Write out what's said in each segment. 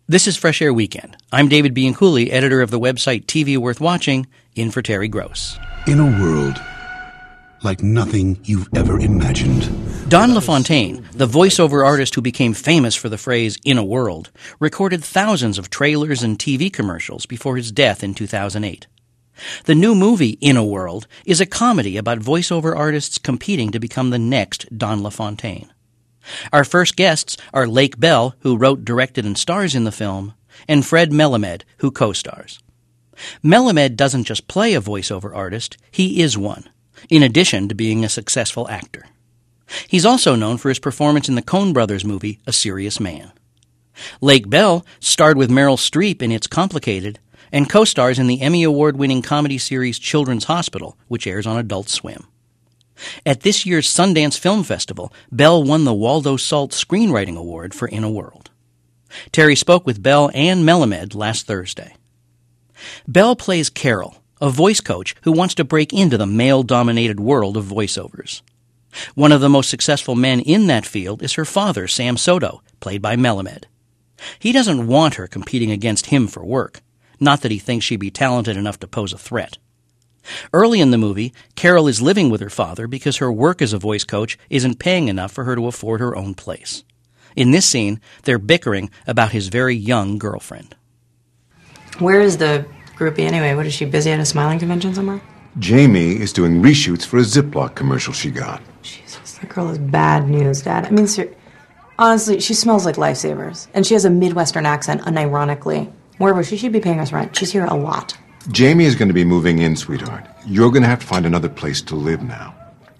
This is Fresh Air Weekend. I'm David Bianculli, editor of the website TV Worth Watching, in for Terry Gross. In a world like nothing you've ever imagined. Don LaFontaine, the voiceover artist who became famous for the phrase, "in a world," recorded thousands of trailers and TV commercials before his death in 2008. The new movie, In a World, is a comedy about voiceover artists competing to become the next Don LaFontaine. Our first guests are Lake Bell, who wrote, directed, and stars in the film, and Fred Melamed, who co-stars. Melamed doesn't just play a voiceover artist, he is one, in addition to being a successful actor. He's also known for his performance in the Coen Brothers movie, A Serious Man. Lake Bell starred with Meryl Streep in It's Complicated, and co-stars in the Emmy Award-winning comedy series Children's Hospital, which airs on Adult Swim. At this year's Sundance Film Festival, Bell won the Waldo Salt Screenwriting Award for In a World. Terry spoke with Bell and Melamed last Thursday. Bell plays Carol, a voice coach who wants to break into the male-dominated world of voiceovers. One of the most successful men in that field is her father, Sam Soto, played by Melamed. He doesn't want her competing against him for work, not that he thinks she'd be talented enough to pose a threat. Early in the movie, Carol is living with her father because her work as a voice coach isn't paying enough for her to afford her own place. In this scene, they're bickering about his very young girlfriend. Where is the groupie anyway? What, is she busy at a smiling convention somewhere? Jamie is doing reshoots for a Ziploc commercial she got. Jesus, that girl is bad news, Dad. I mean, honestly, she smells like Lifesavers. And she has a Midwestern accent, unironically. Moreover, she should be paying us rent. She's here a lot. Jamie is going to be moving in, sweetheart. You're going to have to find another place to live now.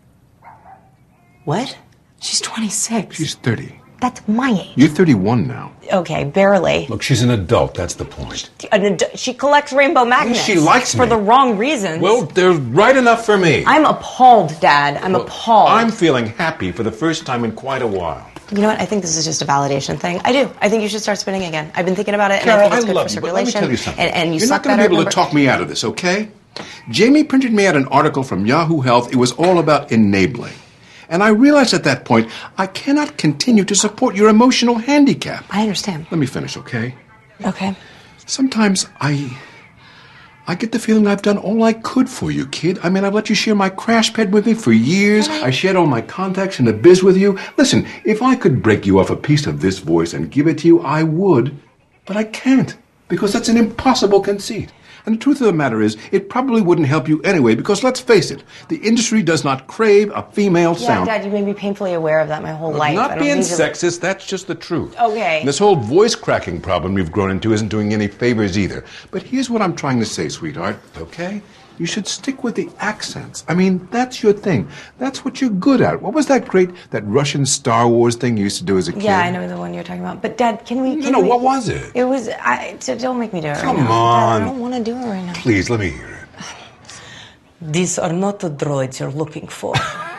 What? She's 26. She's 30. That's my age. You're 31 now. Okay, barely. Look, she's an adult. That's the point. She collects rainbow magnets. She likes me. For the wrong reasons. Well, they're right enough for me. I'm appalled, Dad. I'm appalled. I'm feeling happy for the first time in quite a while. You know what? I think this is just a validation thing. I do. I think you should start spinning again. I've been thinking about it, and Carol, I think it's good love for you, but circulation. let me tell you something. And you You're suck not going to be able better. to talk me out of this, okay? Jamie printed me out an article from Yahoo Health. It was all about enabling. And I realized at that point, I cannot continue to support your emotional handicap. I understand. Let me finish, okay? Okay. Sometimes I get the feeling I've done all I could for you, kid. I mean, I've let you share my crash pad with me for years. I shared all my contacts in the biz with you. Listen, if I could break you off a piece of this voice and give it to you, I would. But I can't, because that's an impossible conceit. And the truth of the matter is, it probably wouldn't help you anyway, because let's face it, the industry does not crave a female sound. Yeah, Dad, you made me painfully aware of that my whole life. Not being sexist, that's just the truth. Okay. And this whole voice cracking problem we've grown into isn't doing any favors either. But here's what I'm trying to say, sweetheart, okay? You should stick with the accents. I mean, that's your thing. That's what you're good at. What was that Russian Star Wars thing you used to do as a kid? Yeah, I know the one you're talking about. But, Dad, can we... No, what was it? It was... don't make me do it right now. Come on. Dad, I don't want to do it right now. Please, let me hear it. These are not the droids you're looking for.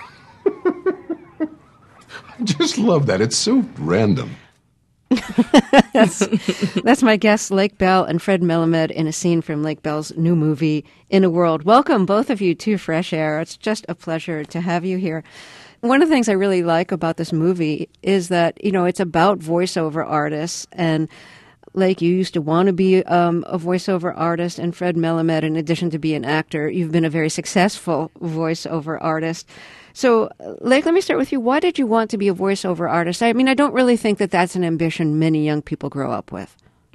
I just love that. It's so random. That's my guests, Lake Bell and Fred Melamed, in a scene from Lake Bell's new movie, In a World. Welcome, both of you, to Fresh Air. It's just a pleasure to have you here. One of the things I really like about this movie is that, it's about voiceover artists. And, Lake, you used to want to be a voiceover artist, and Fred Melamed, in addition to be an actor, you've been a very successful voiceover artist. So, Lake, let me start with you. Why did you want to be a voiceover artist? I mean, I don't really think that that's an ambition many young people grow up with.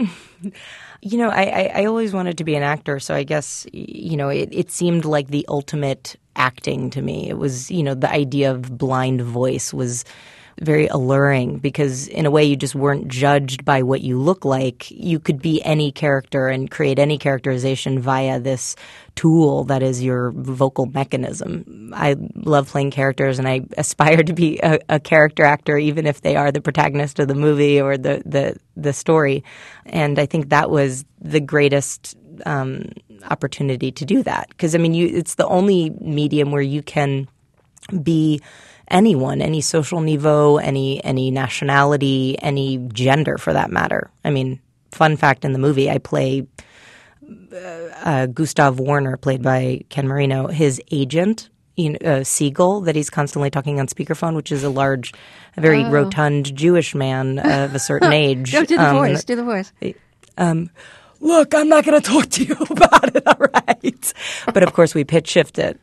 I always wanted to be an actor, so I guess, it seemed like the ultimate acting to me. It was, the idea of blind voice was very alluring because in a way you just weren't judged by what you look like. You could be any character and create any characterization via this tool that is your vocal mechanism. I love playing characters and I aspire to be a character actor even if they are the protagonist of the movie or the story. And I think that was the greatest opportunity to do that because, it's the only medium where you can be anyone, any social niveau, any nationality, any gender for that matter. Fun fact in the movie, I play Gustav Warner, played by Ken Marino. His agent Siegel that he's constantly talking on speakerphone, which is a very rotund Jewish man of a certain age. Do the voice. Do the voice. Look, I'm not going to talk to you about it, all right? But of course, we pitch shift it.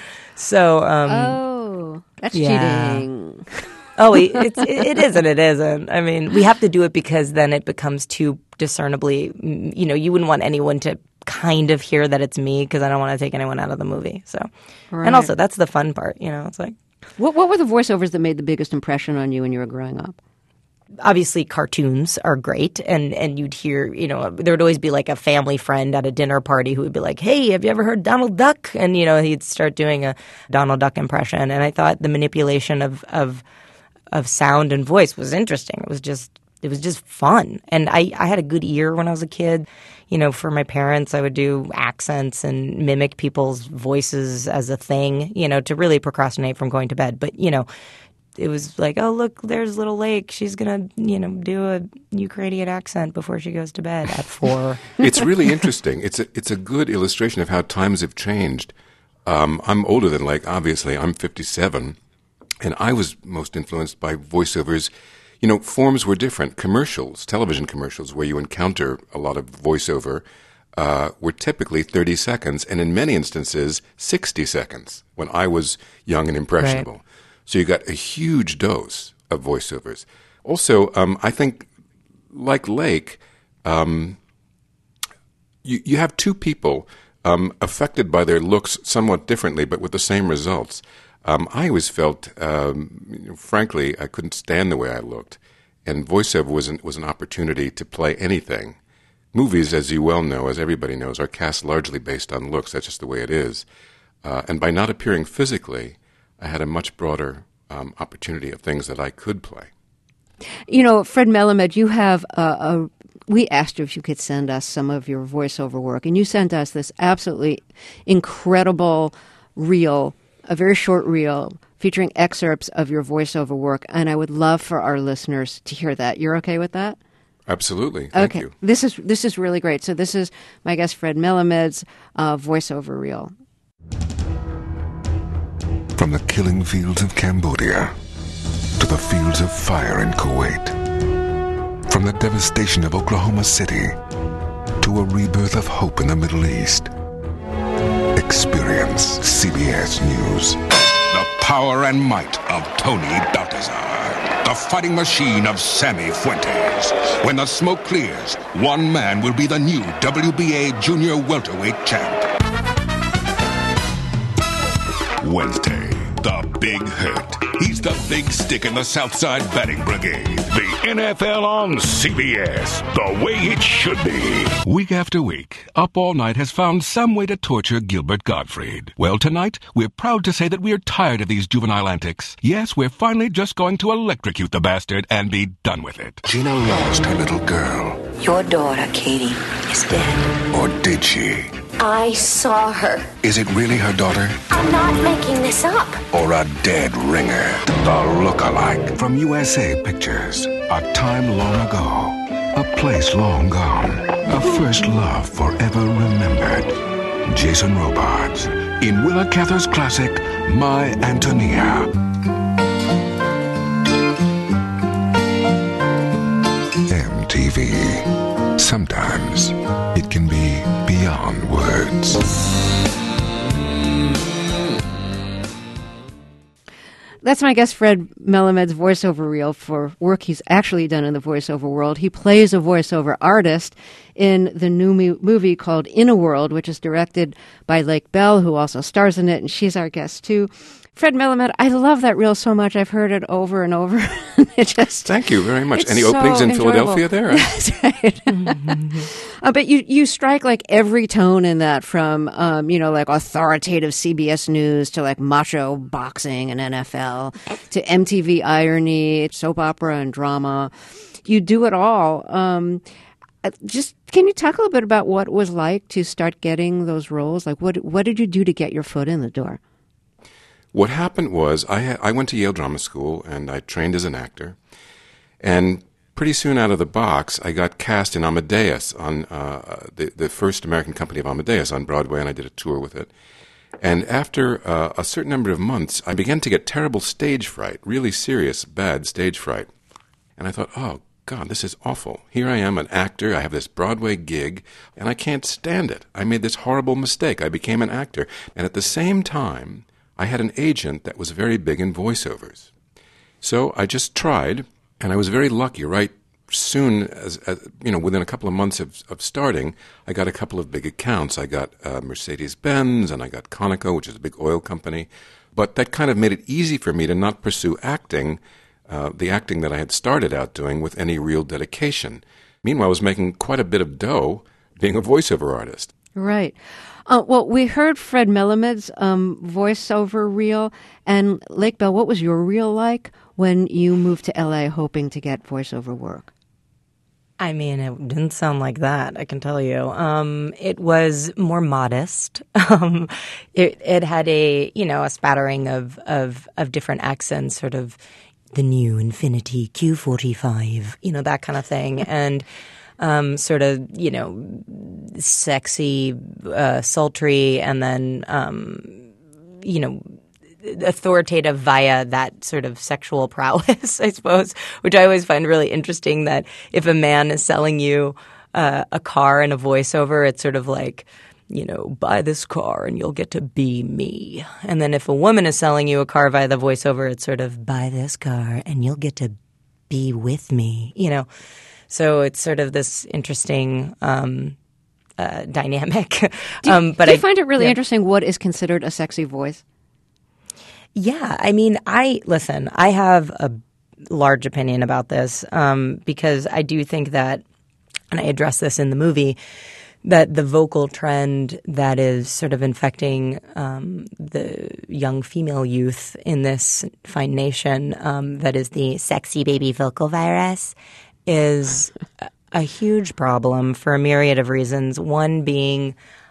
So, that's cheating. Oh, it is and it isn't. I mean, we have to do it because then it becomes too discernibly, you wouldn't want anyone to kind of hear that it's me because I don't want to take anyone out of the movie. So, right. And also that's the fun part, it's like. What were the voiceovers that made the biggest impression on you when you were growing up? Obviously, cartoons are great, and you'd hear, there would always be like a family friend at a dinner party who would be like, "Hey, have you ever heard Donald Duck?" And he'd start doing a Donald Duck impression, and I thought the manipulation of sound and voice was interesting. It was just fun, and I had a good ear when I was a kid. For my parents, I would do accents and mimic people's voices as a thing, to really procrastinate from going to bed. But it was like, oh, look, there's little Lake. She's going to, do a Ukrainian accent before she goes to bed at 4. It's really interesting. It's a good illustration of how times have changed. I'm older than Lake, obviously. I'm 57, and I was most influenced by voiceovers. Forms were different. Commercials, television commercials, where you encounter a lot of voiceover, were typically 30 seconds, and in many instances, 60 seconds when I was young and impressionable. Right. So you got a huge dose of voiceovers. Also, I think, like Lake, you have two people affected by their looks somewhat differently, but with the same results. I always felt, frankly, I couldn't stand the way I looked, and voiceover was an opportunity to play anything. Movies, as you well know, as everybody knows, are cast largely based on looks. That's just the way it is. And by not appearing physically, I had a much broader opportunity of things that I could play. Fred Melamed, you have we asked you if you could send us some of your voiceover work, and you sent us this absolutely incredible reel, a very short reel featuring excerpts of your voiceover work, and I would love for our listeners to hear that. You're okay with that? Absolutely. Thank you. This is really great. So this is my guest Fred Melamed's voiceover reel. From the killing fields of Cambodia to the fields of fire in Kuwait, from the devastation of Oklahoma City to a rebirth of hope in the Middle East. Experience CBS News. The power and might of Tony Baltazar. The fighting machine of Sammy Fuentes. When the smoke clears, one man will be the new WBA junior welterweight champ. Wednesday, the Big Hurt. He's the big stick in the Southside Batting Brigade. The NFL on CBS, the way it should be. Week after week, Up All Night has found some way to torture Gilbert Gottfried. Well, tonight, we're proud to say that we're tired of these juvenile antics. Yes, we're finally just going to electrocute the bastard and be done with it. Gina lost her little girl. Your daughter, Katie, is dead. Or did she? I saw her. Is it really her daughter? I'm not making this up. Or a dead ringer? The look-alike. From USA Pictures. A time long ago. A place long gone. A first love forever remembered. Jason Robards. In Willa Cather's classic, My Antonia. MTV. Sometimes it can be beyond words. That's my guest Fred Melamed's voiceover reel for work he's actually done in the voiceover world. He plays a voiceover artist in the new movie called In a World, which is directed by Lake Bell, who also stars in it, and she's our guest too. Fred Melamed, I love that reel so much. I've heard it over and over. Thank you very much. Any openings in Philadelphia there? That's right. But you strike like every tone in that, from like authoritative CBS News to like macho boxing and NFL to MTV irony, soap opera and drama. You do it all. Just can you talk a little bit about what it was like to start getting those roles? Like what did you do to get your foot in the door? What happened was I went to Yale Drama School and I trained as an actor. And pretty soon out of the box, I got cast in Amadeus on the first American company of Amadeus on Broadway, and I did a tour with it. And after a certain number of months, I began to get terrible stage fright, really serious, bad stage fright. And I thought, oh, God, this is awful. Here I am, an actor. I have this Broadway gig, and I can't stand it. I made this horrible mistake. I became an actor. And at the same time, I had an agent that was very big in voiceovers. So I just tried, and I was very lucky. Right soon, as within a couple of months of starting, I got a couple of big accounts. I got Mercedes-Benz, and I got Conoco, which is a big oil company. But that kind of made it easy for me to not pursue acting, the acting that I had started out doing, with any real dedication. Meanwhile, I was making quite a bit of dough being a voiceover artist. Right. Well, we heard Fred Melamed's voiceover reel. And Lake Bell, what was your reel like when you moved to L.A. hoping to get voiceover work? I mean, it didn't sound like that, I can tell you. It was more modest. It had a spattering of different accents, sort of the new Infiniti Q45, that kind of thing. And sort of, sexy, sultry, and then, authoritative via that sort of sexual prowess, I suppose, which I always find really interesting, that if a man is selling you a car in a voiceover, it's sort of like, buy this car and you'll get to be me. And then if a woman is selling you a car via the voiceover, it's sort of, buy this car and you'll get to be with me, So it's sort of this interesting dynamic. Do you find it really interesting what is considered a sexy voice? Yeah. I mean, I have a large opinion about this because I do think that, and I address this in the movie, that the vocal trend that is sort of infecting the young female youth in this fine nation, that is the sexy baby vocal virus, is a huge problem for a myriad of reasons. One being,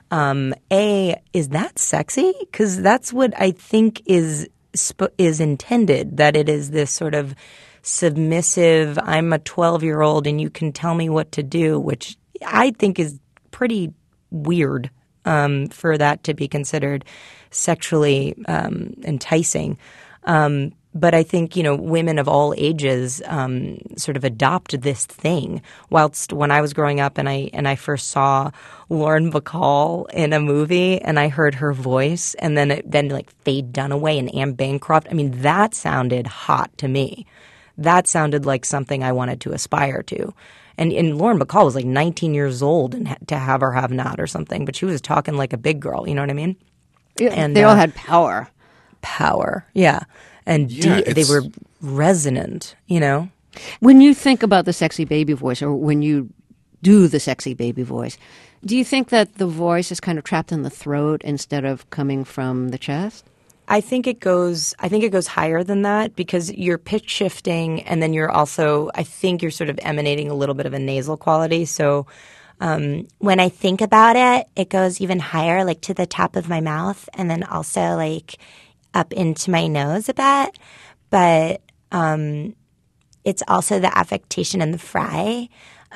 is that sexy? Because that's what I think is intended, that it is this sort of submissive, I'm a 12-year-old and you can tell me what to do, which I think is pretty weird for that to be considered sexually enticing. But I think, women of all ages sort of adopt this thing. Whilst when I was growing up and I first saw Lauren Bacall in a movie and I heard her voice and then Faye Dunaway and Anne Bancroft, I mean, that sounded hot to me. That sounded like something I wanted to aspire to. And Lauren Bacall was like 19 years old and to have or have not or something, but she was talking like a big girl, you know what I mean? Yeah, and they all had power. Power, yeah. And they were resonant, When you think about the sexy baby voice, or when you do the sexy baby voice, do you think that the voice is kind of trapped in the throat instead of coming from the chest? I think it goes higher than that, because you're pitch shifting, and then I think you're sort of emanating a little bit of a nasal quality. So when I think about it, it goes even higher, like to the top of my mouth, and then also like up into my nose a bit, but it's also the affectation and the fry.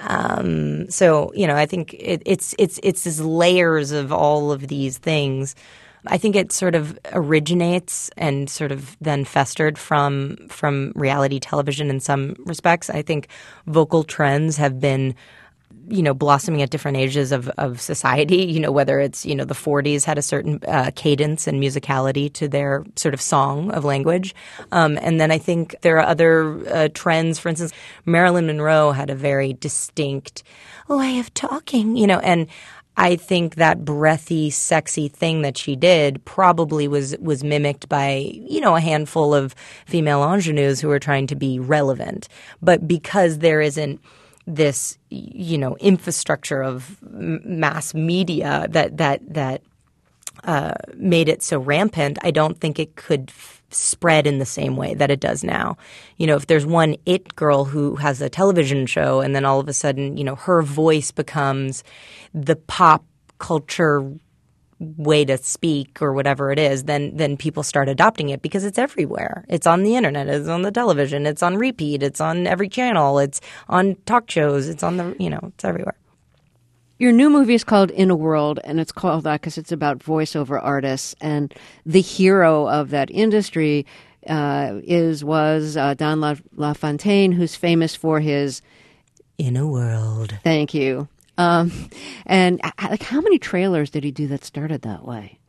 So I think it's these layers of all of these things. I think it sort of originates and sort of then festered from reality television in some respects. I think vocal trends have been blossoming at different ages of society, whether it's, the 40s had a certain cadence and musicality to their sort of song of language. And then I think there are other trends. For instance, Marilyn Monroe had a very distinct way of talking, and I think that breathy, sexy thing that she did probably was mimicked by, a handful of female ingenues who were trying to be relevant. But because there isn't this, infrastructure of mass media that made it so rampant, I don't think it could spread in the same way that it does now. If there's one it girl who has a television show and then all of a sudden, her voice becomes the pop culture way to speak or whatever it is, then people start adopting it because it's everywhere. It's on the internet, it's on the television, it's on repeat, it's on every channel, it's on talk shows, it's on the, it's everywhere. Your new movie is called In a World, and it's called that because it's about voiceover artists. And the hero of that industry was Don LaFontaine, who's famous for his In a World. Thank you. And like, how many trailers did he do that started that way?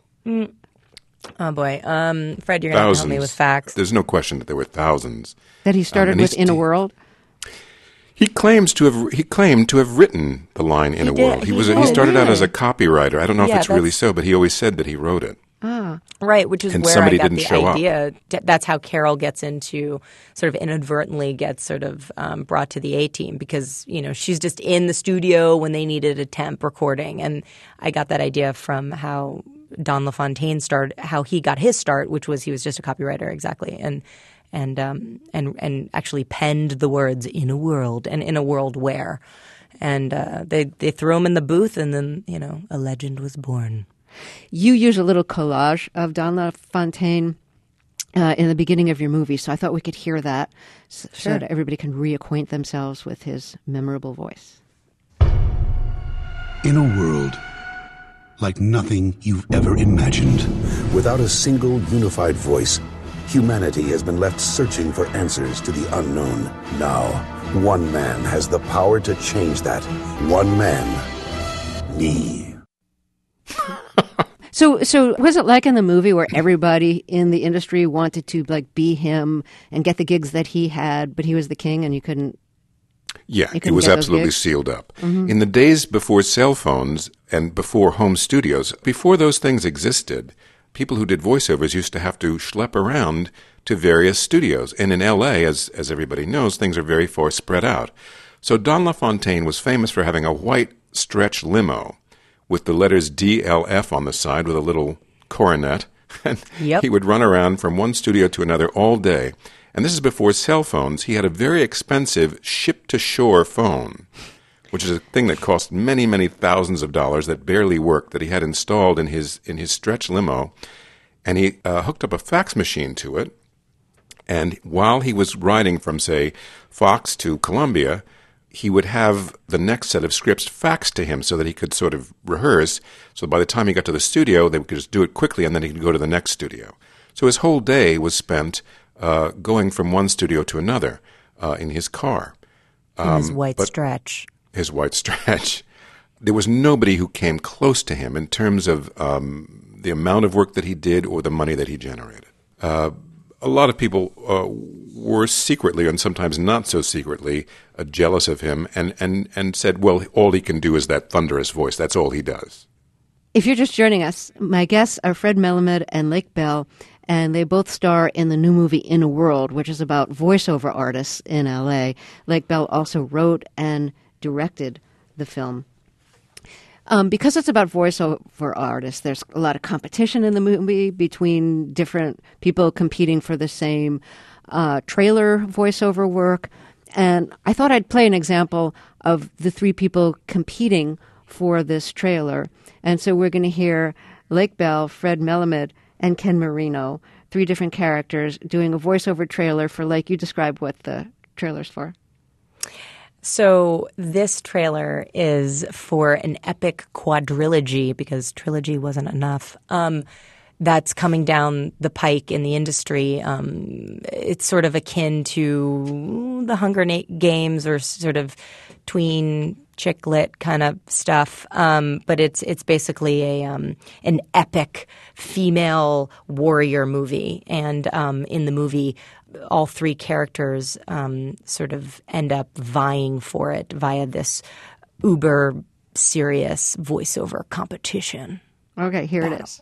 Oh boy, Fred, you're going to help me with facts. There's no question that there were thousands. That he started with In a World? He claimed to have written the line "In a World." He started out as a copywriter. I don't know if it's really so, but he always said that he wrote it. Right, which is And where somebody I got didn't the show up. idea. That's how Carol gets into sort of inadvertently gets sort of brought to the A-Team because, you know, she's just in the studio when they needed a temp recording. And I got that idea from how Don LaFontaine started, how he got his start, which was he was just a copywriter, exactly. And actually penned the words "In a World" and "In a World Where," and they threw him in the booth, and then, you know, a legend was born. You use a little collage of Don LaFontaine in the beginning of your movie, so I thought we could hear that so that everybody can reacquaint themselves with his memorable voice. In a world like nothing you've ever imagined. Without a single unified voice, humanity has been left searching for answers to the unknown. Now, one man has the power to change that. One man. Me. So was it like in the movie where everybody in the industry wanted to like be him and get the gigs that he had, but he was the king and you couldn't? Yeah, it was absolutely sealed up. Mm-hmm. In the days before cell phones and before home studios, before those things existed, people who did voiceovers used to have to schlep around to various studios. And in L.A., as everybody knows, things are very far spread out. So Don LaFontaine was famous for having a white stretch limo with the letters DLF on the side with a little coronet. And he would run around from one studio to another all day. And this is before cell phones. He had a very expensive ship-to-shore phone, which is a thing that cost many, many thousands of dollars that barely worked, that he had installed in his stretch limo. And he hooked up a fax machine to it. And while he was riding from, say, Fox to Columbia, he would have the next set of scripts faxed to him so that he could sort of rehearse. So by the time he got to the studio, they could just do it quickly, and then he could go to the next studio. So his whole day was spent going from one studio to another in his car. In his white stretch. His white stretch. There was nobody who came close to him in terms of the amount of work that he did or the money that he generated. A lot of people were secretly, and sometimes not so secretly, jealous of him and said, well, all he can do is that thunderous voice. That's all he does. If you're just joining us, my guests are Fred Melamed and Lake Bell, and they both star in the new movie In a World, which is about voiceover artists in L.A. Lake Bell also wrote and directed the film. Because it's about voiceover artists, there's a lot of competition in the movie between different people competing for the same trailer voiceover work. And I thought I'd play an example of the three people competing for this trailer. And so we're going to hear Lake Bell, Fred Melamed, and Ken Marino, three different characters, doing a voiceover trailer for Lake. You describe what the trailer's for. So this trailer is for an epic quadrilogy, because trilogy wasn't enough, that's coming down the pike in the industry. It's sort of akin to the Hunger Games or sort of tween chick lit kind of stuff, but it's basically an epic female warrior movie. And in the movie, all three characters sort of end up vying for it via this uber serious voiceover competition. Okay, here it is.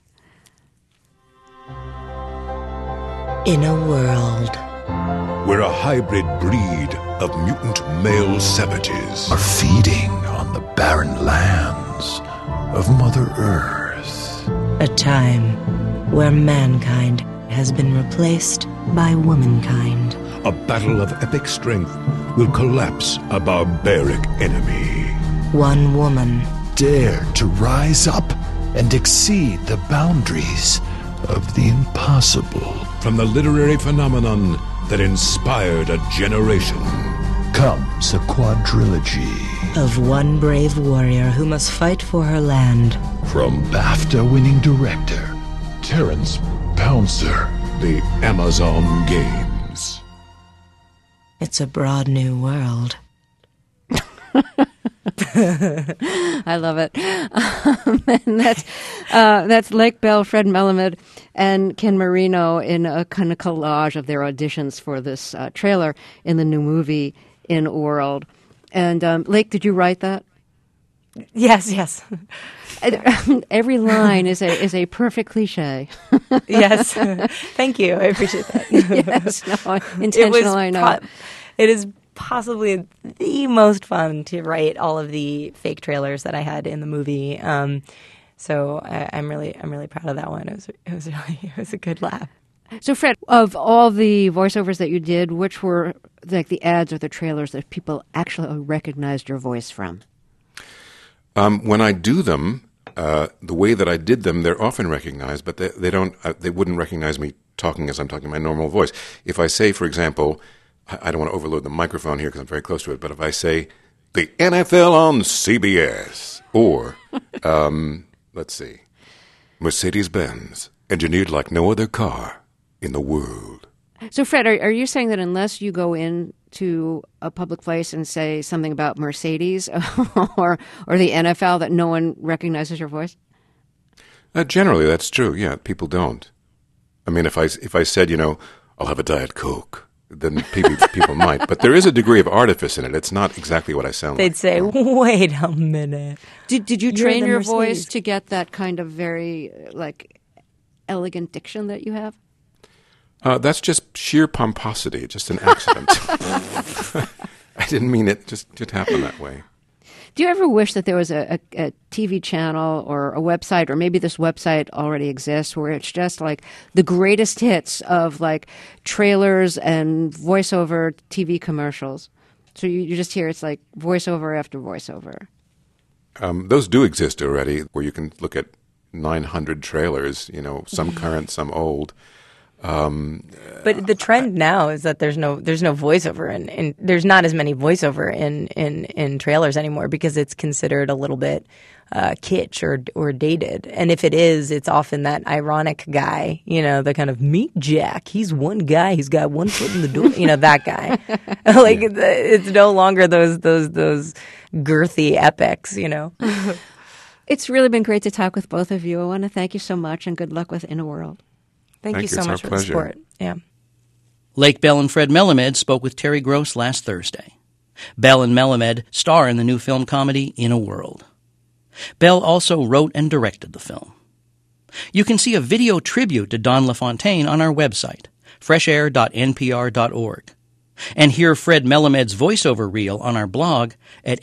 In a world where a hybrid breed of mutant male savages are feeding on the barren lands of Mother Earth. a time where mankind has been replaced by womankind. A battle of epic strength will collapse a barbaric enemy. One woman Dare to rise up and exceed the boundaries of the impossible. From the literary phenomenon that inspired a generation comes a quadrilogy. of one brave warrior who must fight for her land. From BAFTA-winning director Terrence Pouncer, The Amazon Games. It's a broad new world. I love it. And that's Lake Bell, Fred Melamed, and Ken Marino in a kind of collage of their auditions for this trailer in the new movie In a World. And Lake, did you write that? Yes. Every line is a perfect cliche. Yes. Thank you. I appreciate that. Yes, no, intentional, I know. It is possibly the most fun to write all of the fake trailers that I had in the movie. So I'm really proud of that one. It was a good laugh. So Fred, of all the voiceovers that you did, which were like the ads or the trailers that people actually recognized your voice from? When I do them, the way that I did them, they're often recognized, but they wouldn't recognize me talking as I'm talking my normal voice. If I say, for example, I don't want to overload the microphone here because I'm very close to it, but if I say, the NFL on CBS, or, let's see, Mercedes-Benz, engineered like no other car in the world. So, Fred, are you saying that unless you go into a public place and say something about Mercedes or the NFL that no one recognizes your voice? Generally, that's true. Yeah, people don't. I mean, if I said, I'll have a Diet Coke, then people might. But there is a degree of artifice in it. It's not exactly what I sound They'd like. say, wait a minute. Did you train your voice to get that kind of very, elegant diction that you have? That's just sheer pomposity, just an accident. I didn't mean it. Just happened that way. Do you ever wish that there was a TV channel or a website, or maybe this website already exists, where it's just like the greatest hits of trailers and voiceover TV commercials? So you just hear it's like voiceover after voiceover. Those do exist already, where you can look at 900 trailers, some current, some old. But the trend now is that there's no voiceover and there's not as many voiceover in trailers anymore because it's considered a little bit kitsch or dated. And if it is, it's often that ironic guy, the kind of meet Jack. He's one guy. He's got one foot in the door. That guy. It's no longer those girthy epics. It's really been great to talk with both of you. I want to thank you so much and good luck with In a World. Thank you so much for the support. Yeah. Lake Bell and Fred Melamed spoke with Terry Gross last Thursday. Bell and Melamed star in the new film comedy In a World. Bell also wrote and directed the film. You can see a video tribute to Don LaFontaine on our website, freshair.npr.org, and hear Fred Melamed's voiceover reel on our blog at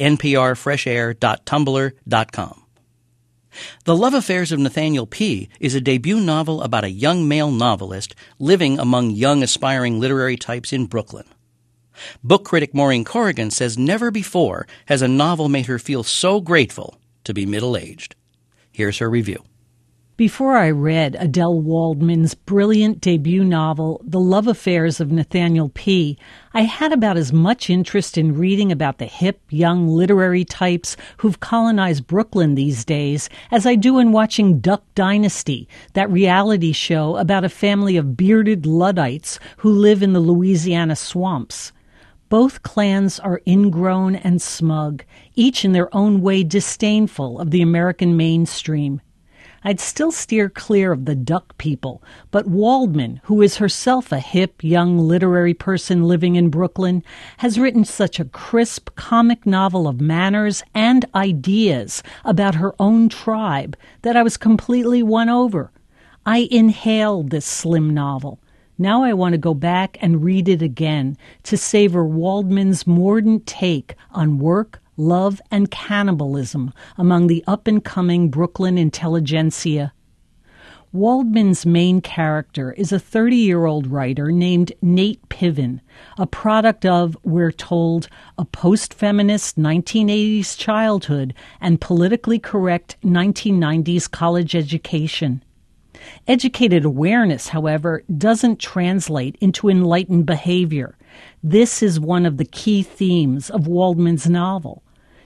nprfreshair.tumblr.com. The Love Affairs of Nathaniel P. is a debut novel about a young male novelist living among young aspiring literary types in Brooklyn. Book critic Maureen Corrigan says never before has a novel made her feel so grateful to be middle-aged. Here's her review. Before I read Adele Waldman's brilliant debut novel, The Love Affairs of Nathaniel P., I had about as much interest in reading about the hip, young literary types who've colonized Brooklyn these days as I do in watching Duck Dynasty, that reality show about a family of bearded Luddites who live in the Louisiana swamps. Both clans are ingrown and smug, each in their own way disdainful of the American mainstream. I'd still steer clear of the duck people, but Waldman, who is herself a hip, young literary person living in Brooklyn, has written such a crisp comic novel of manners and ideas about her own tribe that I was completely won over. I inhaled this slim novel. Now I want to go back and read it again to savor Waldman's mordant take on work, love, and cannibalism among the up-and-coming Brooklyn intelligentsia. Waldman's main character is a 30-year-old writer named Nate Piven, a product of, we're told, a post-feminist 1980s childhood and politically correct 1990s college education. Educated awareness, however, doesn't translate into enlightened behavior. This is one of the key themes of Waldman's novel.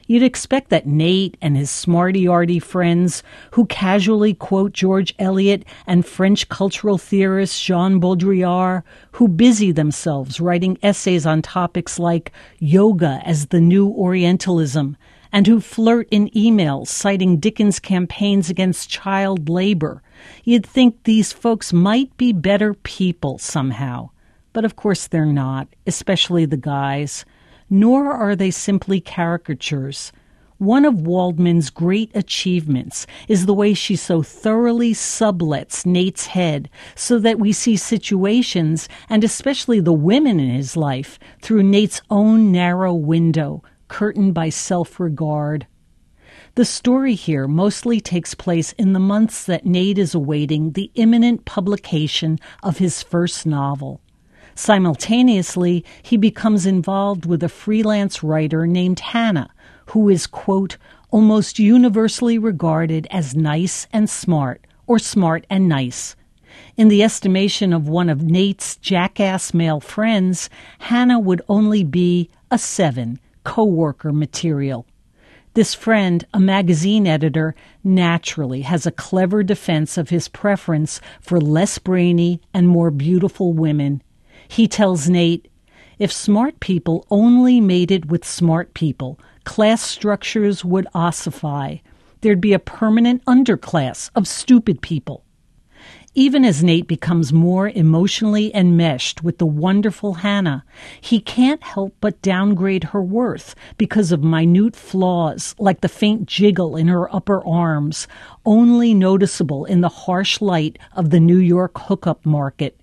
You'd expect that Nate and his smarty-arty friends, who casually quote George Eliot and French cultural theorist Jean Baudrillard, who busy themselves writing essays on topics like yoga as the new Orientalism, and who flirt in emails citing Dickens' campaigns against child labor. You'd think these folks might be better people somehow. But of course they're not, especially the guys. Nor are they simply caricatures. One of Waldman's great achievements is the way she so thoroughly sublets Nate's head so that we see situations, and especially the women in his life, through Nate's own narrow window, curtained by self-regard. The story here mostly takes place in the months that Nate is awaiting the imminent publication of his first novel. Simultaneously, he becomes involved with a freelance writer named Hannah, who is, quote, almost universally regarded as nice and smart, or smart and nice. In the estimation of one of Nate's jackass male friends, Hannah would only be a 7, co-worker material. This friend, a magazine editor, naturally has a clever defense of his preference for less brainy and more beautiful women. He tells Nate, if smart people only mated with smart people, class structures would ossify. There'd be a permanent underclass of stupid people. Even as Nate becomes more emotionally enmeshed with the wonderful Hannah, he can't help but downgrade her worth because of minute flaws like the faint jiggle in her upper arms, only noticeable in the harsh light of the New York hookup market.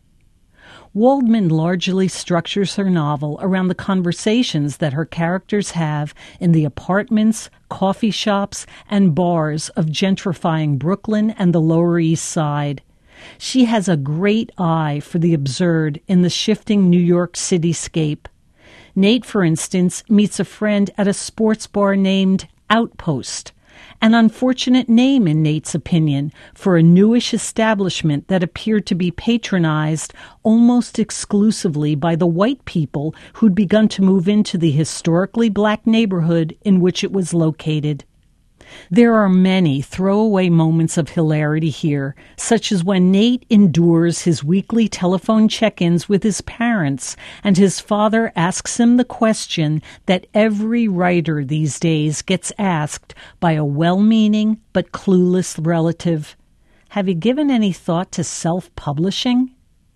Waldman largely structures her novel around the conversations that her characters have in the apartments, coffee shops, and bars of gentrifying Brooklyn and the Lower East Side. She has a great eye for the absurd in the shifting New York cityscape. Nate, for instance, meets a friend at a sports bar named Outpost, an unfortunate name in Nate's opinion for a newish establishment that appeared to be patronized almost exclusively by the white people who'd begun to move into the historically black neighborhood in which it was located. There are many throwaway moments of hilarity here, such as when Nate endures his weekly telephone check-ins with his parents, and his father asks him the question that every writer these days gets asked by a well-meaning but clueless relative. Have you given any thought to self-publishing?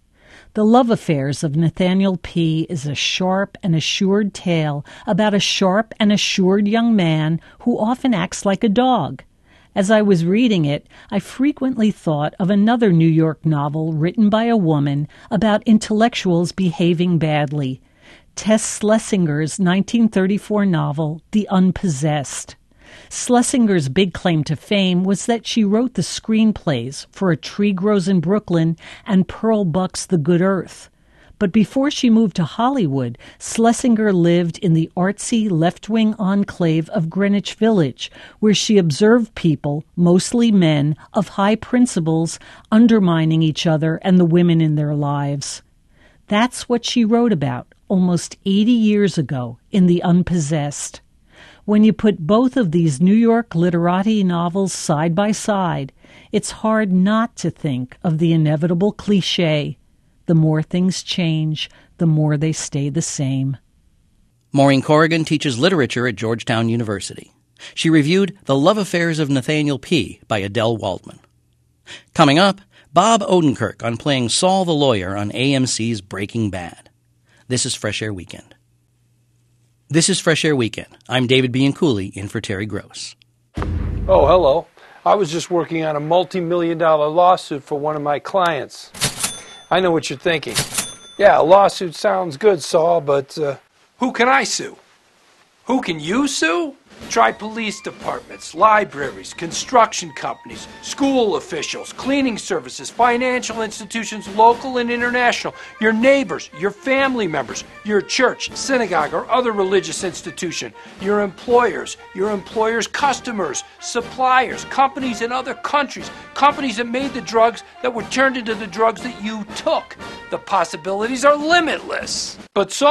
The Love Affairs of Nathaniel P. is a sharp and assured tale about a sharp and assured young man who often acts like a dog. As I was reading it, I frequently thought of another New York novel written by a woman about intellectuals behaving badly, Tess Schlesinger's 1934 novel, The Unpossessed. Schlesinger's big claim to fame was that she wrote the screenplays for A Tree Grows in Brooklyn and Pearl Buck's The Good Earth. But before she moved to Hollywood, Schlesinger lived in the artsy left-wing enclave of Greenwich Village, where she observed people, mostly men, of high principles, undermining each other and the women in their lives. That's what she wrote about almost 80 years ago in The Unpossessed. When you put both of these New York literati novels side by side, it's hard not to think of the inevitable cliché. The more things change, the more they stay the same. Maureen Corrigan teaches literature at Georgetown University. She reviewed The Love Affairs of Nathaniel P. by Adele Waldman. Coming up, Bob Odenkirk on playing Saul the Lawyer on AMC's Breaking Bad. This is Fresh Air Weekend. This is Fresh Air Weekend. I'm David Bianculli, in for Terry Gross. Oh, hello. I was just working on a multi-million-dollar lawsuit for one of my clients. I know what you're thinking. Yeah, a lawsuit sounds good, Saul, but who can I sue? Who can you sue? Try police departments, libraries, construction companies, school officials, cleaning services, financial institutions, local and international, your neighbors, your family members, your church, synagogue, or other religious institution, your employers' customers, suppliers, companies in other countries, companies that made the drugs that were turned into the drugs that you took. The possibilities are limitless. But Saul,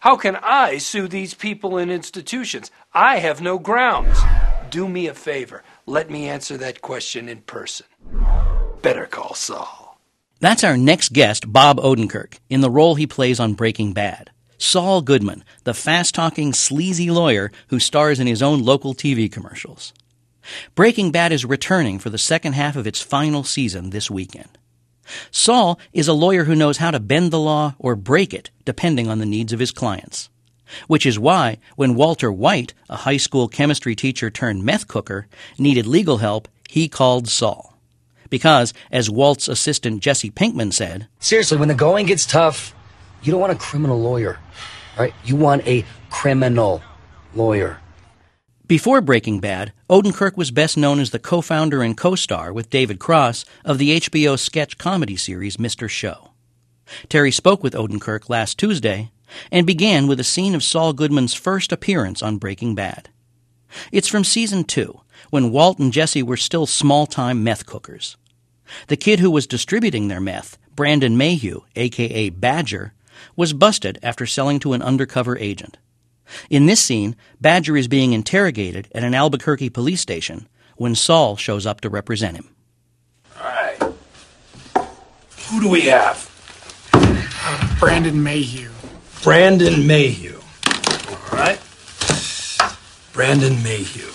How can I sue these people and institutions? I have no grounds. Do me a favor. Let me answer that question in person. Better call Saul. That's our next guest, Bob Odenkirk, in the role he plays on Breaking Bad. Saul Goodman, the fast-talking, sleazy lawyer who stars in his own local TV commercials. Breaking Bad is returning for the second half of its final season this weekend. Saul is a lawyer who knows how to bend the law or break it, depending on the needs of his clients. Which is why, when Walter White, a high school chemistry teacher turned meth cooker, needed legal help, he called Saul. Because, as Walt's assistant Jesse Pinkman said, seriously, when the going gets tough, you don't want a criminal lawyer, right? You want a criminal lawyer. Before Breaking Bad, Odenkirk was best known as the co-founder and co-star with David Cross of the HBO sketch comedy series Mr. Show. Terry spoke with Odenkirk last Tuesday and began with a scene of Saul Goodman's first appearance on Breaking Bad. It's from Season 2, when Walt and Jesse were still small-time meth cookers. The kid who was distributing their meth, Brandon Mayhew, a.k.a. Badger, was busted after selling to an undercover agent. In this scene, Badger is being interrogated at an Albuquerque police station when Saul shows up to represent him. All right. Who do we have? Brandon Mayhew. Brandon Mayhew. All right. Brandon Mayhew.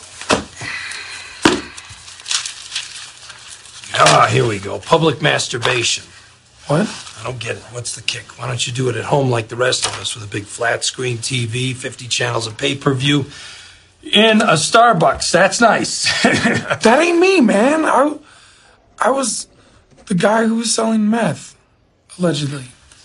Here we go. Public masturbation. What? I don't get it. What's the kick? Why don't you do it at home like the rest of us with a big flat screen TV, 50 channels of pay-per-view, in a Starbucks? That's nice. That ain't me, man. I was the guy who was selling meth, allegedly.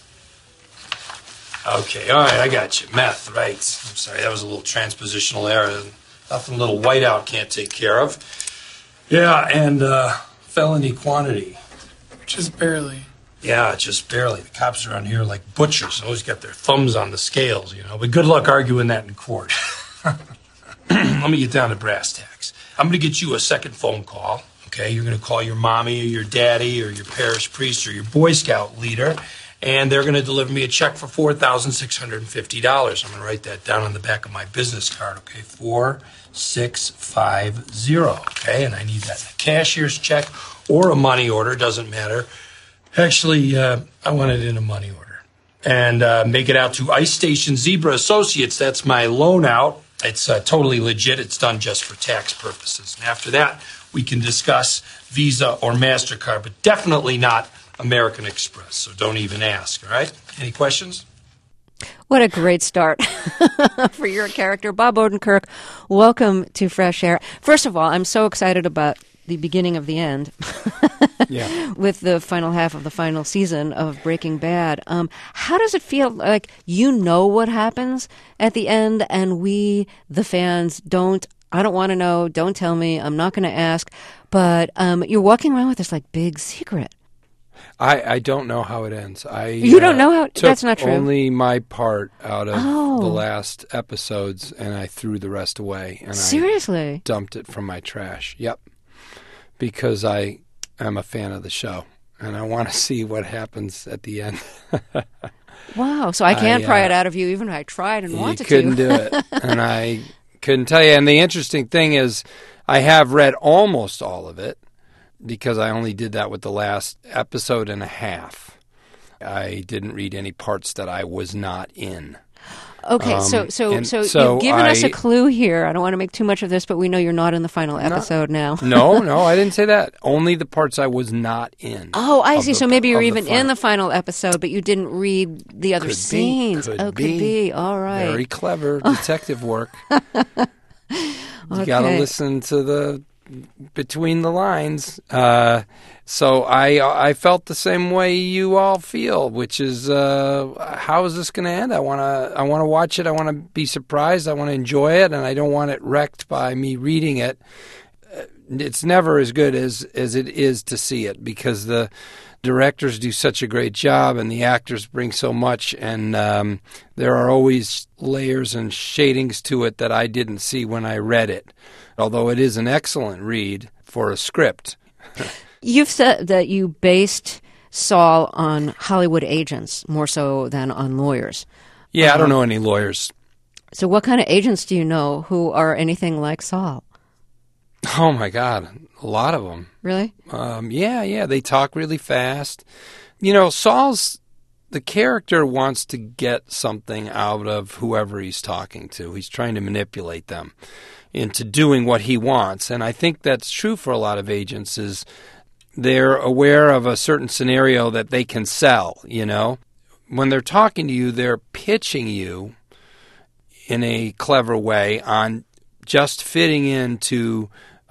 Okay, all right, I got you. Meth, right. I'm sorry, that was a little transpositional error. Nothing little whiteout can't take care of. Yeah, and felony quantity. Just barely. Yeah, just barely. The cops around here are like butchers. Always got their thumbs on the scales, you know. But good luck arguing that in court. Let me get down to brass tacks. I'm going to get you a second phone call, okay? You're going to call your mommy or your daddy or your parish priest or your Boy Scout leader, and they're going to deliver me a check for $4,650. I'm going to write that down on the back of my business card, okay? 4650, okay? And I need that in a cashier's check or a money order, doesn't matter. Actually, I want it in a money order. And make it out to Ice Station Zebra Associates. That's my loan out. It's totally legit. It's done just for tax purposes. And after that, we can discuss Visa or MasterCard, but definitely not American Express. So don't even ask, all right? Any questions? What a great start for your character. Bob Odenkirk, welcome to Fresh Air. First of all, I'm so excited about the beginning of the end yeah. with the final half of the final season of Breaking Bad. How does it feel like you know what happens at the end and we, the fans, don't? I don't want to know. Don't tell me. I'm not going to ask. But you're walking around with this like big secret. I don't know how it ends. You don't know how? That's not true. Only my part out of the last episodes, and I threw the rest away. And seriously? I dumped it from my trash. Yep. Because I am a fan of the show, and I want to see what happens at the end. Wow. So I can't pry it out of you, even if I tried and wanted to. You couldn't do it, and I couldn't tell you. And the interesting thing is I have read almost all of it because I only did that with the last episode and a half. I didn't read any parts that I was not in. Okay, so you've given us a clue here. I don't want to make too much of this, but we know you're not in the final episode now. No, I didn't say that. Only the parts I was not in. Oh, I see. So maybe you're even in the final episode, but you didn't read the other scenes. Could be. All right. Very clever detective work. You got to listen to the between the lines. So I felt the same way you all feel, which is how is this going to end? I want to watch it. I want to be surprised. I want to enjoy it, and I don't want it wrecked by me reading it. It's never as good as it is to see it because the directors do such a great job and the actors bring so much, and there are always layers and shadings to it that I didn't see when I read it, although it is an excellent read for a script. You've said that you based Saul on Hollywood agents more so than on lawyers. Yeah, I don't know any lawyers. So what kind of agents do you know who are anything like Saul? Oh, my God. A lot of them. Really? Yeah. They talk really fast. Saul's... The character wants to get something out of whoever he's talking to. He's trying to manipulate them into doing what he wants. And I think that's true for a lot of agents is they're aware of a certain scenario that they can sell, When they're talking to you, they're pitching you in a clever way on just fitting into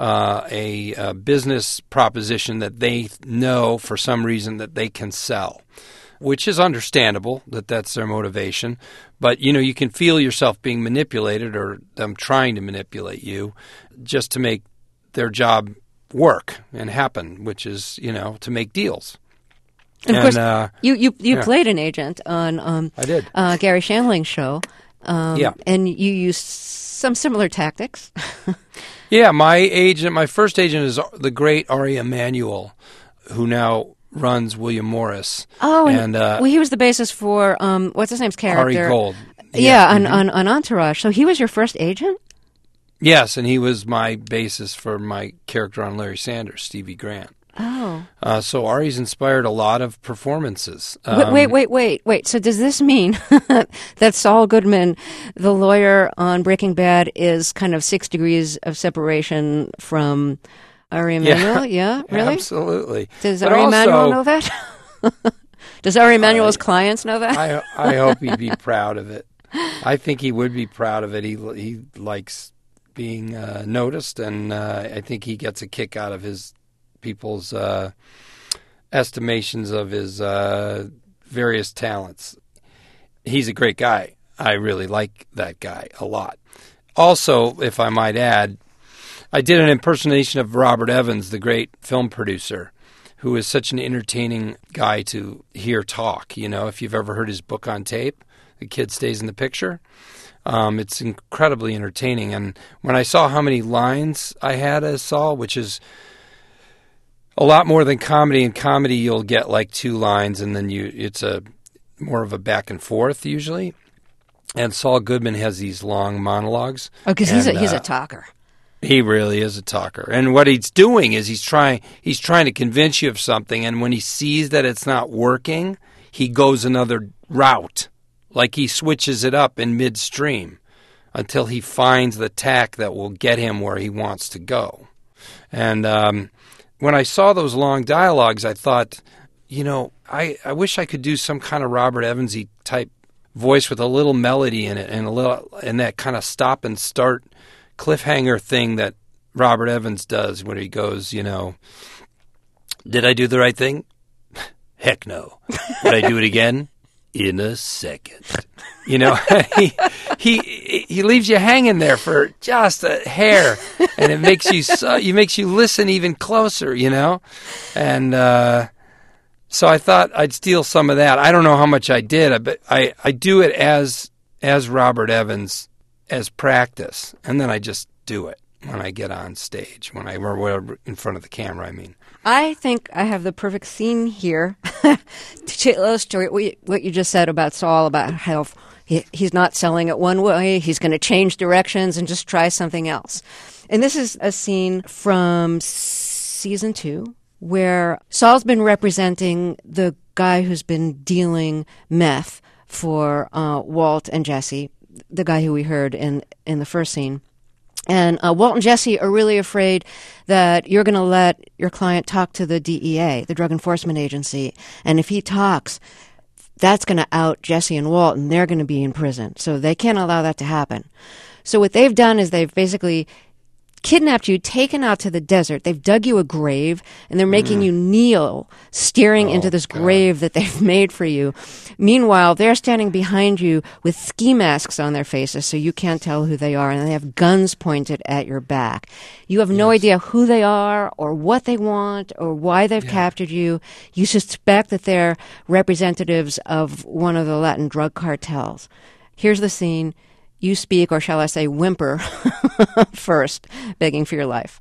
a business proposition that they know for some reason that they can sell. Which is understandable that that's their motivation. But, you can feel yourself being manipulated or them trying to manipulate you just to make their job work and happen, which is, to make deals. And of course, you played an agent on I did. Gary Shandling's show. And you used some similar tactics. Yeah, my first agent is the great Ari Emanuel, who now runs William Morris. Oh, and he was the basis for what's his name's character? Ari Gold. Yeah, on Entourage. So he was your first agent? Yes, and he was my basis for my character on Larry Sanders, Stevie Grant. Oh. So Ari's inspired a lot of performances. Wait. So does this mean that Saul Goodman, the lawyer on Breaking Bad, is kind of 6 degrees of separation from Ari Emanuel? Yeah, really? Absolutely. Does Ari Emanuel know that? Does Ari Emanuel's clients know that? I hope he'd be proud of it. I think he would be proud of it. He likes being noticed, and I think he gets a kick out of his people's estimations of his various talents. He's a great guy. I really like that guy a lot. Also, if I might add, I did an impersonation of Robert Evans, the great film producer, who is such an entertaining guy to hear talk. If you've ever heard his book on tape, The Kid Stays in the Picture, it's incredibly entertaining. And when I saw how many lines I had as Saul, which is a lot more than comedy. In comedy, you'll get like 2 lines, and then it's more of a back and forth usually. And Saul Goodman has these long monologues. Oh, because he's a talker. He really is a talker. And what he's doing is he's trying to convince you of something, and when he sees that it's not working, he goes another route. Like he switches it up in midstream until he finds the tack that will get him where he wants to go. And when I saw those long dialogues, I thought, I wish I could do some kind of Robert Evans-y type voice with a little melody in it and that kind of stop and start cliffhanger thing that Robert Evans does when he goes, did I do the right thing? Heck no. Would I do it again? In a second. He leaves you hanging there for just a hair, and it makes you listen even closer, And so I thought I'd steal some of that. I don't know how much I did, but I do it as Robert Evans as practice, and then I just do it when I get on stage, or in front of the camera, I mean. I think I have the perfect scene here to illustrate what you just said about Saul, about how he's not selling it one way, he's going to change directions and just try something else. And this is a scene from season 2 where Saul's been representing the guy who's been dealing meth for Walt and Jesse, the guy who we heard in the first scene. And Walt and Jesse are really afraid that you're going to let your client talk to the DEA, the Drug Enforcement Agency. And if he talks, that's going to out Jesse and Walt, and they're going to be in prison. So they can't allow that to happen. So what they've done is they've basically kidnapped you, taken out to the desert. They've dug you a grave, and they're making you kneel, staring into this grave that they've made for you. Meanwhile, they're standing behind you with ski masks on their faces so you can't tell who they are, and they have guns pointed at your back. You have no idea who they are or what they want or why they've captured you. You suspect that they're representatives of one of the Latin drug cartels. Here's the scene. You speak, or shall I say whimper, first, begging for your life.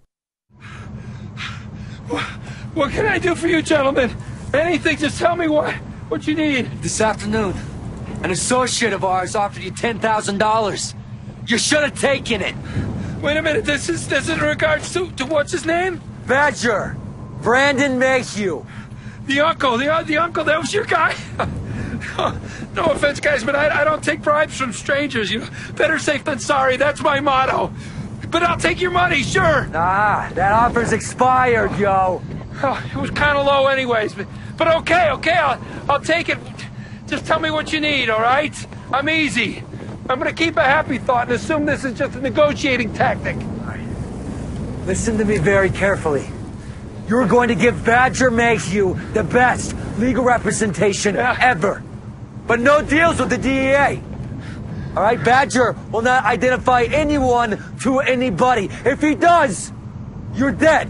What can I do for you, gentlemen? Anything, just tell me what you need. This afternoon, An associate of ours offered you $10,000. You should have taken it. Wait a minute, this is in regards to what's his name? Badger. Brandon Mayhew. The uncle, the uncle, that was your guy? No offense, guys, but I don't take bribes from strangers. You know, better safe than sorry. That's my motto. But I'll take your money, sure. Nah, that offer's expired, yo. Oh, it was kind of low anyways, but okay, I'll take it. Just tell me what you need, all right? I'm easy. I'm going to keep a happy thought and assume this is just a negotiating tactic. Listen to me very carefully. You're going to give Badger Mayhew the best legal representation ever. But no deals with the DEA. All right, Badger will not identify anyone to anybody. If he does, you're dead.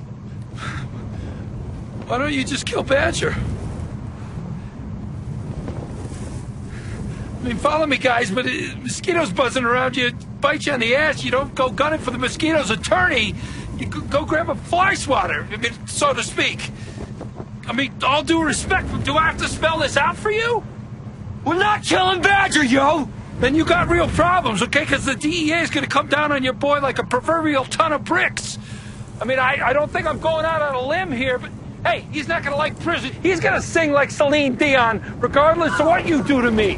Why don't you just kill Badger? I mean, follow me, guys, but mosquitoes buzzing around you, bite you on the ass. You don't go gunning for the mosquito's attorney. You go grab a fly swatter, I mean, so to speak. I mean, all due respect, do I have to spell this out for you? We're not killing Badger, yo! Then you got real problems, okay? Because the DEA is going to come down on your boy like a proverbial ton of bricks. I mean, I don't think I'm going out on a limb here, but hey, he's not going to like prison. He's going to sing like Celine Dion, regardless of what you do to me.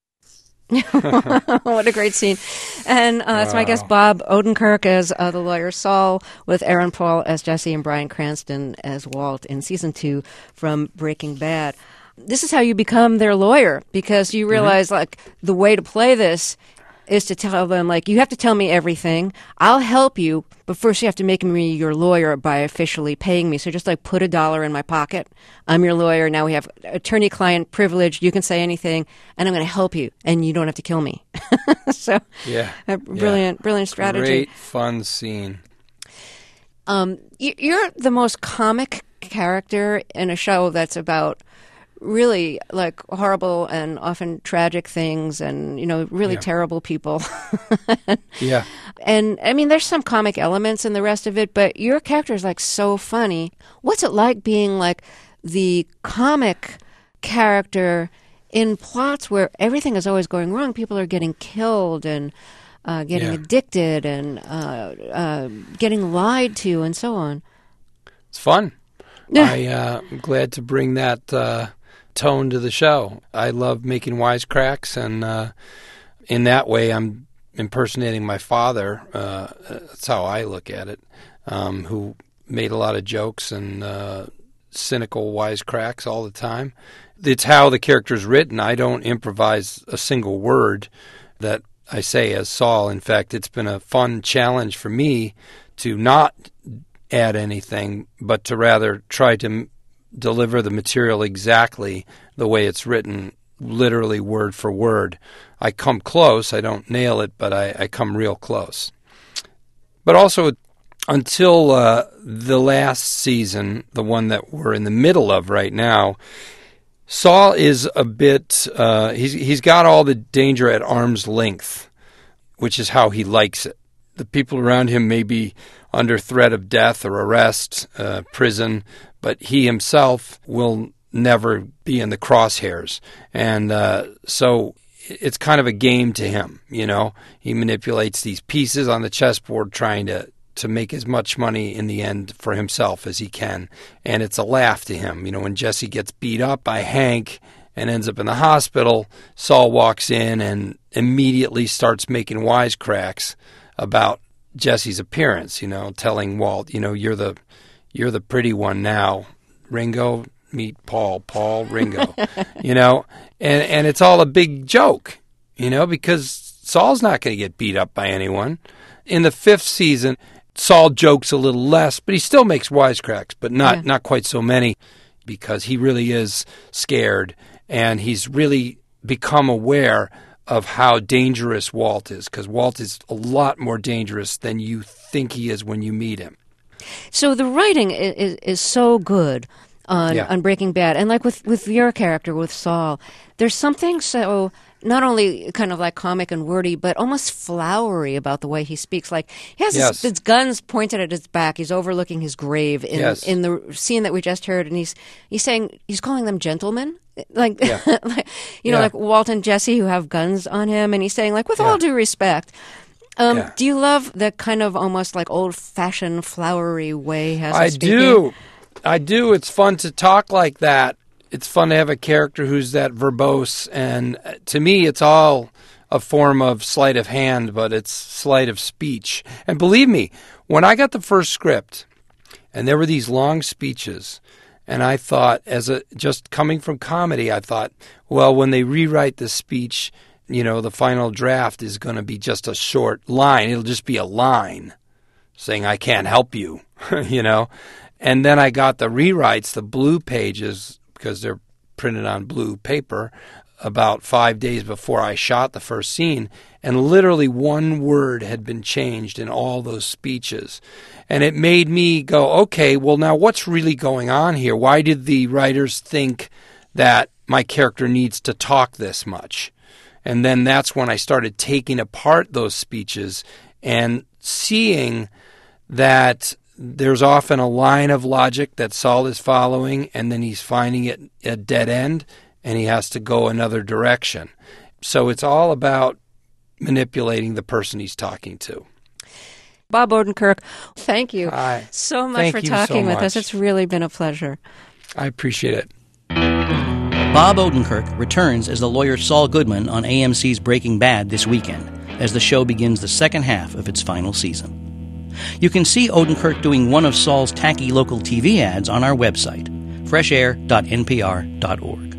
What a great scene. And it's my guest Bob Odenkirk as the lawyer Saul, with Aaron Paul as Jesse and Bryan Cranston as Walt in season 2 from Breaking Bad. This is how you become their lawyer, because you realize like the way to play this is to tell them, like, you have to tell me everything. I'll help you, but first you have to make me your lawyer by officially paying me. So just like put $1 in my pocket. I'm your lawyer. Now we have attorney-client privilege. You can say anything, and I'm going to help you, and you don't have to kill me. So yeah, brilliant strategy. Great fun scene. You're the most comic character in a show that's about really like horrible and often tragic things and, you know, really terrible people. Yeah. And I mean, there's some comic elements in the rest of it, but your character is like so funny. What's it like being like the comic character in plots where everything is always going wrong? People are getting killed and getting addicted and getting lied to and so on. It's fun. Yeah. I'm glad to bring that tone to the show. I love making wisecracks, and in that way I'm impersonating my father. That's how I look at it, who made a lot of jokes and cynical wisecracks all the time. It's how the character's written. I don't improvise a single word that I say as Saul. In fact, it's been a fun challenge for me to not add anything, but to rather try to deliver the material exactly the way it's written, literally word for word. I come close. I don't nail it, but I come real close. But also, until the last season, the one that we're in the middle of right now, Saul is a bit, he's got all the danger at arm's length, which is how he likes it. The people around him may be under threat of death or arrest, prison, but he himself will never be in the crosshairs. And so it's kind of a game to him, you know. He manipulates these pieces on the chessboard trying to make as much money in the end for himself as he can. And it's a laugh to him. You know, when Jesse gets beat up by Hank and ends up in the hospital, Saul walks in and immediately starts making wisecracks about Jesse's appearance, you know, telling Walt, you know, you're the pretty one now. Ringo, meet Paul, Ringo, you know, and it's all a big joke, you know, because Saul's not going to get beat up by anyone. In the 5th season, Saul jokes a little less, but he still makes wisecracks, but not quite so many, because he really is scared, and he's really become aware of how dangerous Walt is, because Walt is a lot more dangerous than you think he is when you meet him. So the writing is so good on Breaking Bad. And like with your character, with Saul, there's something so not only kind of like comic and wordy, but almost flowery about the way he speaks. Like he has his guns pointed at his back. He's overlooking his grave in the scene that we just heard, and he's saying he's calling them gentlemen. Like, like Walt and Jesse who have guns on him, and he's saying, like, with all due respect. Do you love the kind of almost like old-fashioned flowery way he has of speaking? I do. It's fun to talk like that. It's fun to have a character who's that verbose, and to me, it's all a form of sleight of hand, but it's sleight of speech. And believe me, when I got the first script, and there were these long speeches, and I thought, just coming from comedy, I thought, well, when they rewrite the speech, the final draft is going to be just a short line. It'll just be a line saying, I can't help you, And then I got the rewrites, the blue pages, because they're printed on blue paper, about 5 days before I shot the first scene, and literally one word had been changed in all those speeches. And it made me go, okay, well, now what's really going on here? Why did the writers think that my character needs to talk this much? And then that's when I started taking apart those speeches and seeing that there's often a line of logic that Saul is following, and then he's finding it a dead end, and he has to go another direction. So it's all about manipulating the person he's talking to. Bob Odenkirk, thank you so much Thank for you talking so with much. us. It's really been a pleasure. I appreciate it. Bob Odenkirk returns as the lawyer Saul Goodman on AMC's Breaking Bad this weekend, as the show begins the second half of its final season. You can see Odenkirk doing one of Saul's tacky local TV ads on our website, freshair.npr.org.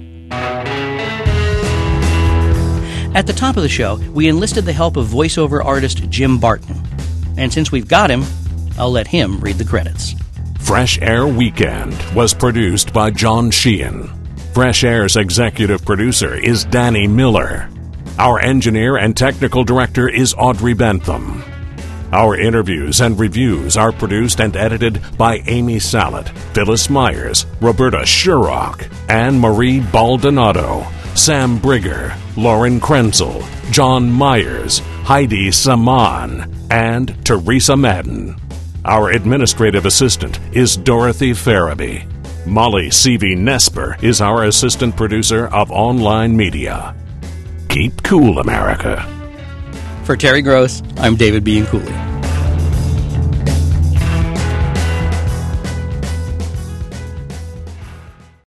At the top of the show, we enlisted the help of voiceover artist Jim Barton. And since we've got him, I'll let him read the credits. Fresh Air Weekend was produced by John Sheehan. Fresh Air's executive producer is Danny Miller. Our engineer and technical director is Audrey Bentham. Our interviews and reviews are produced and edited by Amy Salet, Phyllis Myers, Roberta Sherrock, Anne Marie Baldonado, Sam Brigger, Lauren Krenzel, John Myers, Heidi Saman, and Teresa Madden. Our administrative assistant is Dorothy Farabee. Molly Seavey-Nesper is our assistant producer of online media. Keep cool, America. For Terry Gross, I'm David Bianculli.